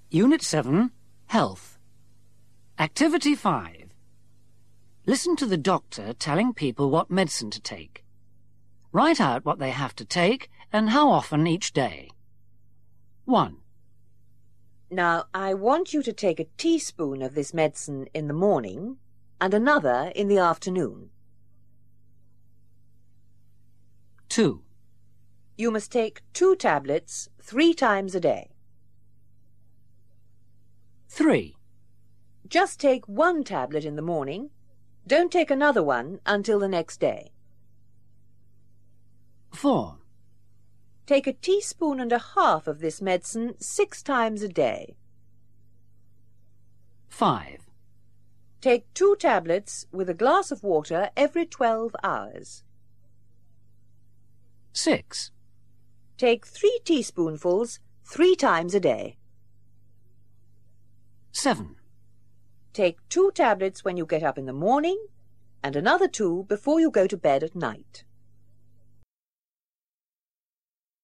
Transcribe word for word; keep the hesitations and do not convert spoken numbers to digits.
Unit seven, Health. Activity five. Listen to the doctor telling people what medicine to take. Write out what they have to take and how often each day. one. Now, I want you to take a teaspoon of this medicine in the morning and another in the afternoon. two. You must take two tablets three times a day. three. Just take one tablet in the morning. Don't take another one until the next day. four. Take a teaspoon and a half of this medicine six times a day. five. Take two tablets with a glass of water every twelve hours. six. Take three teaspoonfuls three times a day. seven. Take two tablets when you get up in the morning and another two before you go to bed at night.